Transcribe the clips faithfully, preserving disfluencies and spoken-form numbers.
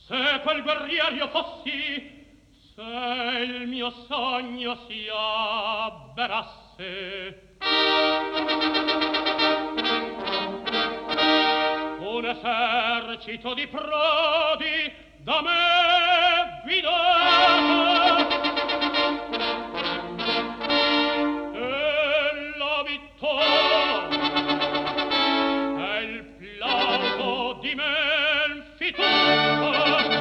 Se quel guerrier io fossi, se il mio sogno si avverasse, un esercito di prodi da me guidato, e la vittoria e il plauso di Menfitano,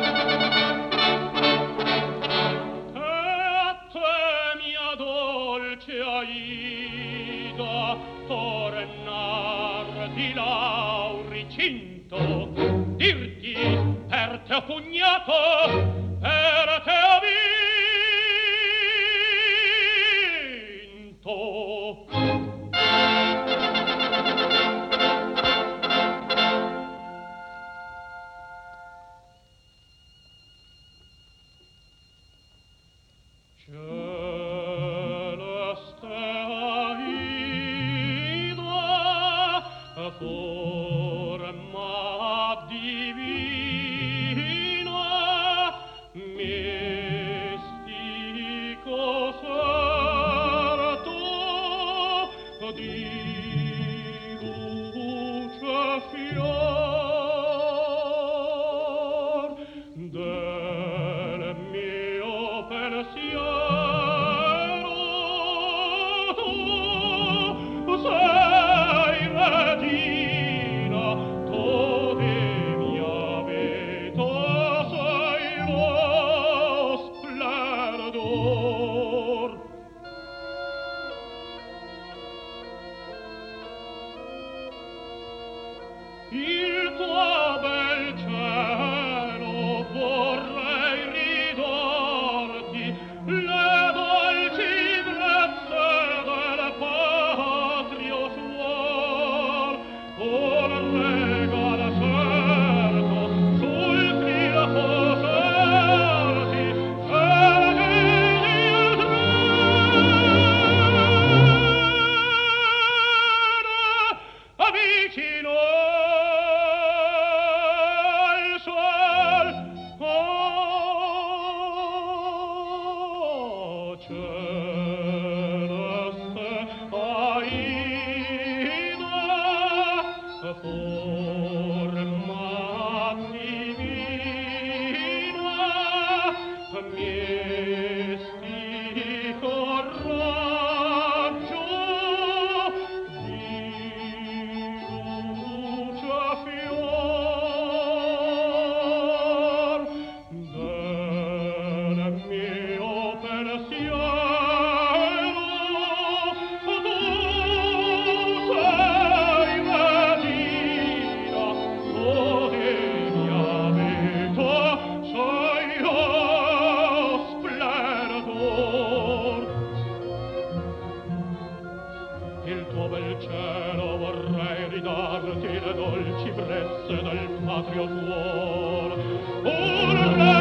e a te mia dolce Aida tornar di Lauricinto, dirti per te ho pugnato, per te ho vinto. Celeste Aida, forma divina, mistico sarto di luce fior del mio pensiero, tu sei regina, tu di mia vita sei lo splendor. Il tuo bel cielo vorrei ridarti, le dolci brezze del patrio suor, un regal certo sul filo poserti, e il treno avvicino al suol. Oh, celeste Aida, forma divina, mistico raggio di luce fior del mio pensiero, tu sei regina, tu di mia vita sei lo splendor. Il tuo bel cielo vorrei ridarti, le dolci brezze del patrio cuor, un